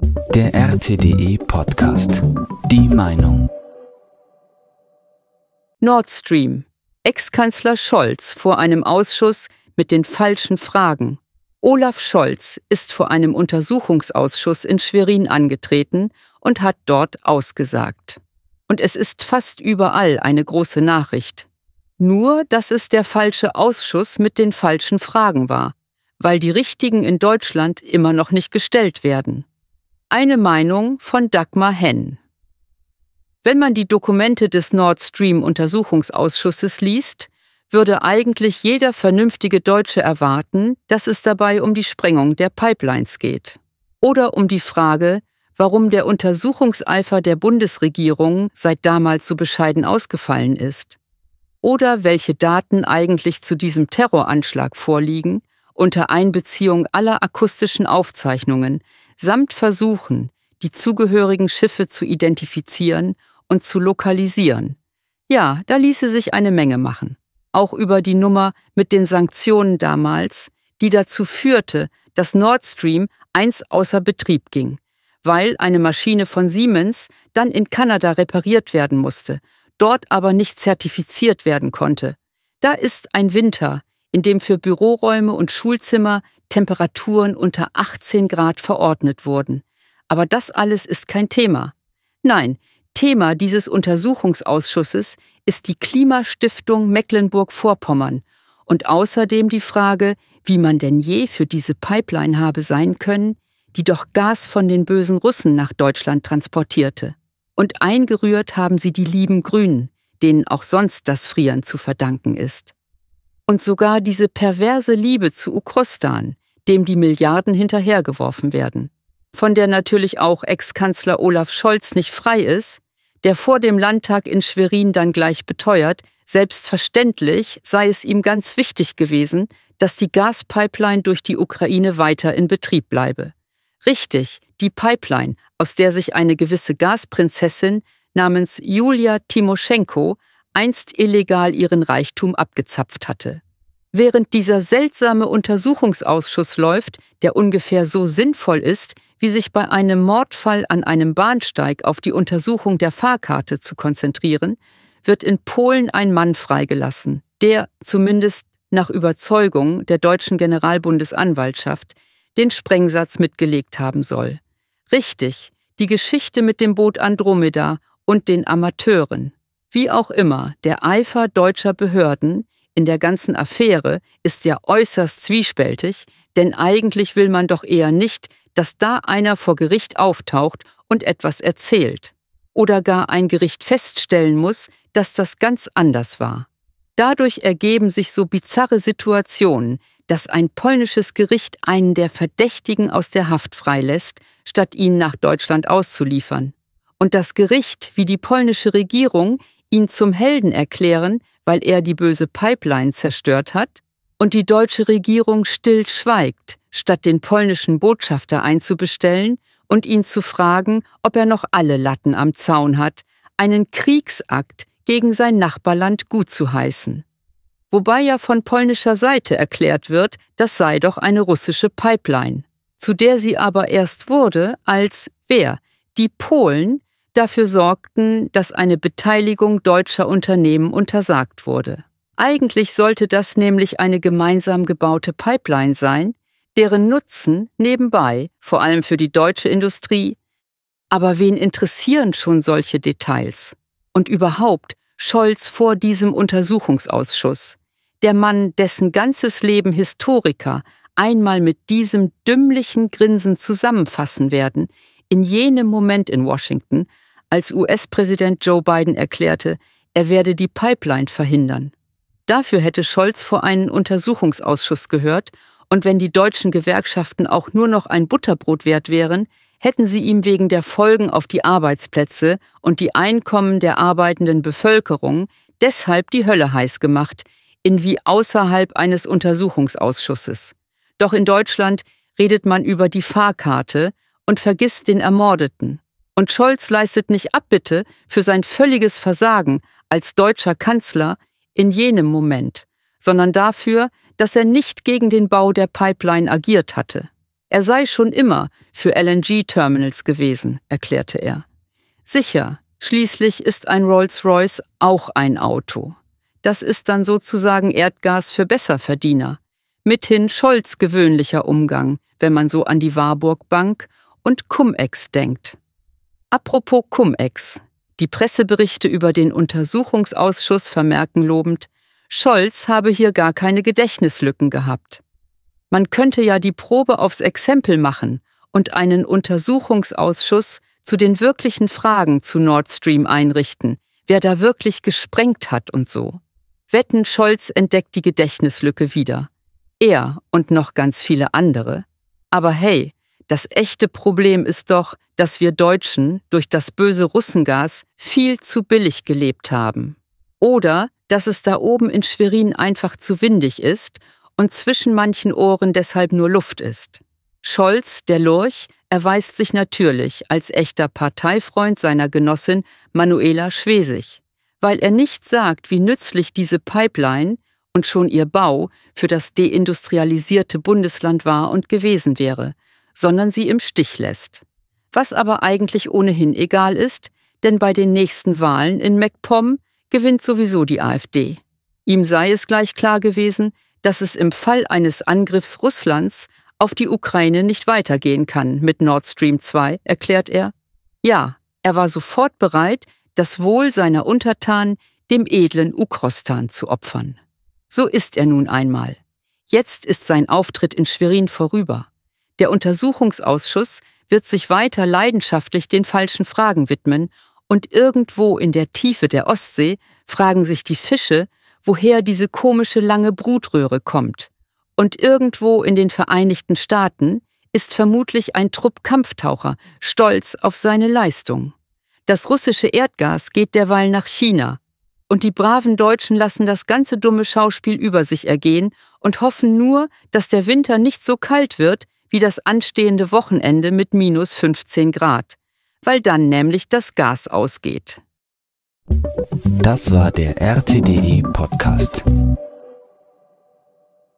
Der RTDE Podcast. Die Meinung. Nord Stream. Ex-Kanzler Scholz vor einem Ausschuss mit den falschen Fragen. Olaf Scholz ist vor einem Untersuchungsausschuss in Schwerin angetreten und hat dort ausgesagt. Und es ist fast überall eine große Nachricht. Nur, dass es der falsche Ausschuss mit den falschen Fragen war, weil die richtigen in Deutschland immer noch nicht gestellt werden. Eine Meinung von Dagmar Henn. Wenn man die Dokumente des Nord Stream Untersuchungsausschusses liest, würde eigentlich jeder vernünftige Deutsche erwarten, dass es dabei um die Sprengung der Pipelines geht. Oder um die Frage, warum der Untersuchungseifer der Bundesregierung seit damals so bescheiden ausgefallen ist. Oder welche Daten eigentlich zu diesem Terroranschlag vorliegen, unter Einbeziehung aller akustischen Aufzeichnungen, samt Versuchen, die zugehörigen Schiffe zu identifizieren und zu lokalisieren. Ja, da ließe sich eine Menge machen. Auch über die Nummer mit den Sanktionen damals, die dazu führte, dass Nord Stream 1 außer Betrieb ging, weil eine Maschine von Siemens dann in Kanada repariert werden musste, dort aber nicht zertifiziert werden konnte. Da ist ein Winter, in dem für Büroräume und Schulzimmer Temperaturen unter 18 Grad verordnet wurden. Aber das alles ist kein Thema. Nein, Thema dieses Untersuchungsausschusses ist die Klimastiftung Mecklenburg-Vorpommern und außerdem die Frage, wie man denn je für diese Pipeline habe sein können, die doch Gas von den bösen Russen nach Deutschland transportierte. Und eingerührt haben sie die lieben Grünen, denen auch sonst das Frieren zu verdanken ist. Und sogar diese perverse Liebe zu Ukrostan, dem die Milliarden hinterhergeworfen werden, von der natürlich auch Ex-Kanzler Olaf Scholz nicht frei ist, der vor dem Landtag in Schwerin dann gleich beteuert, selbstverständlich sei es ihm ganz wichtig gewesen, dass die Gaspipeline durch die Ukraine weiter in Betrieb bleibe. Richtig, die Pipeline, aus der sich eine gewisse Gasprinzessin namens Julia Timoschenko einst illegal ihren Reichtum abgezapft hatte. Während dieser seltsame Untersuchungsausschuss läuft, der ungefähr so sinnvoll ist, wie sich bei einem Mordfall an einem Bahnsteig auf die Untersuchung der Fahrkarte zu konzentrieren, wird in Polen ein Mann freigelassen, der, zumindest nach Überzeugung der deutschen Generalbundesanwaltschaft, den Sprengsatz mitgelegt haben soll. Richtig, die Geschichte mit dem Boot Andromeda und den Amateuren. Wie auch immer, der Eifer deutscher Behörden in der ganzen Affäre ist ja äußerst zwiespältig, denn eigentlich will man doch eher nicht, dass da einer vor Gericht auftaucht und etwas erzählt. Oder gar ein Gericht feststellen muss, dass das ganz anders war. Dadurch ergeben sich so bizarre Situationen, dass ein polnisches Gericht einen der Verdächtigen aus der Haft freilässt, statt ihn nach Deutschland auszuliefern. Und das Gericht wie die polnische Regierung ihn zum Helden erklären, weil er die böse Pipeline zerstört hat, und die deutsche Regierung still schweigt, statt den polnischen Botschafter einzubestellen und ihn zu fragen, ob er noch alle Latten am Zaun hat, einen Kriegsakt gegen sein Nachbarland gutzuheißen. Wobei ja von polnischer Seite erklärt wird, das sei doch eine russische Pipeline, zu der sie aber erst wurde, als die Polen, dafür sorgten, dass eine Beteiligung deutscher Unternehmen untersagt wurde. Eigentlich sollte das nämlich eine gemeinsam gebaute Pipeline sein, deren Nutzen nebenbei, vor allem für die deutsche Industrie, aber wen interessieren schon solche Details? Und überhaupt Scholz vor diesem Untersuchungsausschuss, der Mann, dessen ganzes Leben Historiker einmal mit diesem dümmlichen Grinsen zusammenfassen werden, in jenem Moment in Washington, als US-Präsident Joe Biden erklärte, er werde die Pipeline verhindern. Dafür hätte Scholz vor einen Untersuchungsausschuss gehört, und wenn die deutschen Gewerkschaften auch nur noch ein Butterbrot wert wären, hätten sie ihm wegen der Folgen auf die Arbeitsplätze und die Einkommen der arbeitenden Bevölkerung deshalb die Hölle heiß gemacht, in wie außerhalb eines Untersuchungsausschusses. Doch in Deutschland redet man über die Fahrkarte und vergisst den Ermordeten. Und Scholz leistet nicht Abbitte für sein völliges Versagen als deutscher Kanzler in jenem Moment, sondern dafür, dass er nicht gegen den Bau der Pipeline agiert hatte. Er sei schon immer für LNG-Terminals gewesen, erklärte er. Sicher, schließlich ist ein Rolls-Royce auch ein Auto. Das ist dann sozusagen Erdgas für Besserverdiener. Mithin Scholz' gewöhnlicher Umgang, wenn man so an die Warburg Bank und Cum-Ex denkt. Apropos Cum-Ex. Die Presseberichte über den Untersuchungsausschuss vermerken lobend, Scholz habe hier gar keine Gedächtnislücken gehabt. Man könnte ja die Probe aufs Exempel machen und einen Untersuchungsausschuss zu den wirklichen Fragen zu Nord Stream einrichten, wer da wirklich gesprengt hat und so. Wetten, Scholz entdeckt die Gedächtnislücke wieder. Er und noch ganz viele andere. Aber hey, das echte Problem ist doch, dass wir Deutschen durch das böse Russengas viel zu billig gelebt haben. Oder dass es da oben in Schwerin einfach zu windig ist und zwischen manchen Ohren deshalb nur Luft ist. Scholz, der Lurch, erweist sich natürlich als echter Parteifreund seiner Genossin Manuela Schwesig, weil er nicht sagt, wie nützlich diese Pipeline und schon ihr Bau für das deindustrialisierte Bundesland war und gewesen wäre, sondern sie im Stich lässt. Was aber eigentlich ohnehin egal ist, denn bei den nächsten Wahlen in MacPom gewinnt sowieso die AfD. Ihm sei es gleich klar gewesen, dass es im Fall eines Angriffs Russlands auf die Ukraine nicht weitergehen kann mit Nord Stream 2, erklärt er. Ja, er war sofort bereit, das Wohl seiner Untertanen dem edlen Ukrostan zu opfern. So ist er nun einmal. Jetzt ist sein Auftritt in Schwerin vorüber. Der Untersuchungsausschuss wird sich weiter leidenschaftlich den falschen Fragen widmen und irgendwo in der Tiefe der Ostsee fragen sich die Fische, woher diese komische lange Brutröhre kommt. Und irgendwo in den Vereinigten Staaten ist vermutlich ein Trupp Kampftaucher stolz auf seine Leistung. Das russische Erdgas geht derweil nach China. Und die braven Deutschen lassen das ganze dumme Schauspiel über sich ergehen und hoffen nur, dass der Winter nicht so kalt wird wie das anstehende Wochenende mit minus 15 Grad, weil dann nämlich das Gas ausgeht. Das war der RTDE Podcast.